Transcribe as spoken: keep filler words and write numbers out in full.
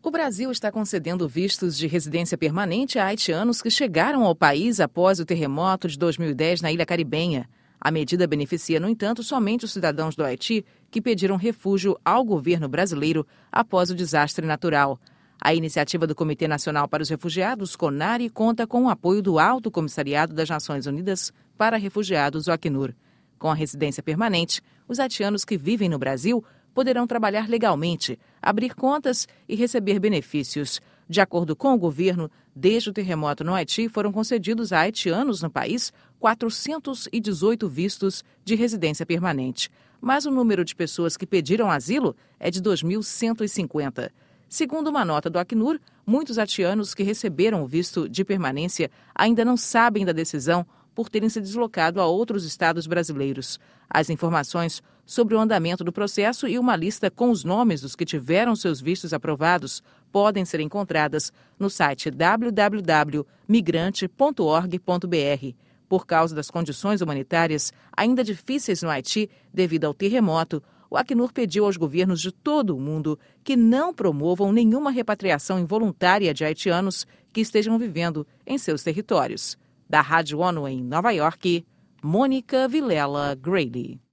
O Brasil está concedendo vistos de residência permanente a haitianos que chegaram ao país após o terremoto de dois mil e dez na Ilha Caribenha. A medida beneficia, no entanto, somente os cidadãos do Haiti que pediram refúgio ao governo brasileiro após o desastre natural. A iniciativa do Comitê Nacional para os Refugiados, CONARE, conta com o apoio do Alto Comissariado das Nações Unidas para Refugiados, o Acnur. Com a residência permanente, os haitianos que vivem no Brasil poderão trabalhar legalmente, abrir contas e receber benefícios. De acordo com o governo, desde o terremoto no Haiti, foram concedidos a haitianos no país quatrocentos e dezoito vistos de residência permanente. Mas o número de pessoas que pediram asilo é de dois mil cento e cinquenta. Segundo uma nota do Acnur, muitos haitianos que receberam o visto de permanência ainda não sabem da decisão por terem se deslocado a outros estados brasileiros. As informações sobre o andamento do processo e uma lista com os nomes dos que tiveram seus vistos aprovados podem ser encontradas no site w w w ponto migrante ponto org ponto b r. Por causa das condições humanitárias ainda difíceis no Haiti devido ao terremoto, o Acnur pediu aos governos de todo o mundo que não promovam nenhuma repatriação involuntária de haitianos que estejam vivendo em seus territórios. Da Rádio ONU em Nova York, Mônica Vilela Grady.